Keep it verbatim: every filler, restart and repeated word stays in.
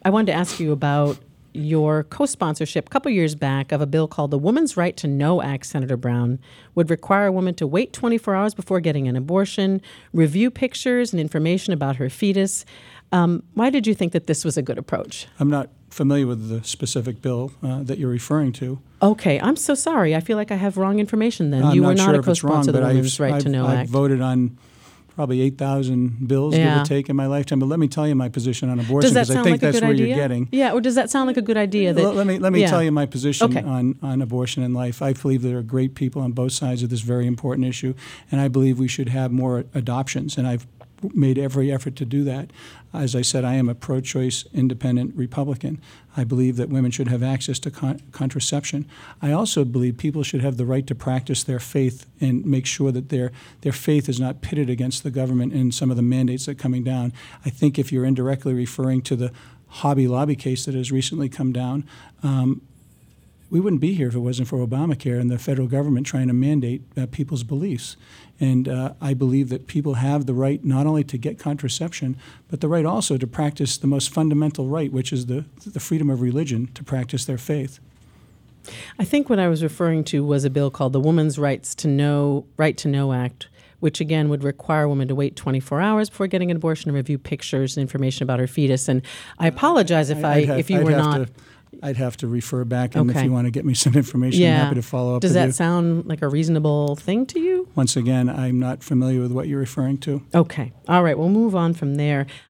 I wanted to ask you about your co-sponsorship a couple years back of a bill called the Woman's Right to Know Act, Senator Brown, would require a woman to wait twenty-four hours before getting an abortion, review pictures and information about her fetus. Um, why did you think that this was a good approach? I'm not familiar with the specific bill uh, that you're referring to. Okay, I'm so sorry. I feel like I have wrong information then. I'm you not were not sure a if it's wrong, co-sponsor of the but Women's I've, Right I've, to Know I've Act. voted on probably eight thousand bills, Yeah. give or take, in my lifetime. But let me tell you my position on abortion, Does that because I sound think like a that's good where idea? you're getting. Yeah, or does that sound like a good idea? That, Let, let me let me yeah. tell you my position Okay. on, on abortion and life. I believe there are great people on both sides of this very important issue, and I believe we should have more adoptions, and I've made every effort to do that. As I said, I am a pro-choice independent Republican. I believe that women should have access to con- contraception. I also believe people should have the right to practice their faith and make sure that their their faith is not pitted against the government and some of the mandates that are coming down. I think if you're indirectly referring to the Hobby Lobby case that has recently come down, um, we wouldn't be here if it wasn't for Obamacare and the federal government trying to mandate uh, people's beliefs. And uh, I believe that people have the right not only to get contraception, but the right also to practice the most fundamental right, which is the, the freedom of religion to practice their faith. I think what I was referring to was a bill called the Woman's Rights to Know Right to Know Act, which again would require a woman to wait twenty-four hours before getting an abortion and review pictures and information about her fetus. And I apologize if I, I'd have- if you I'd were have not. to- I'd have to refer back, and Okay. if you want to get me some information, Yeah. I'm happy to follow up Does with that you. sound like a reasonable thing to you? Once again, I'm not familiar with what you're referring to. Okay. All right. We'll move on from there.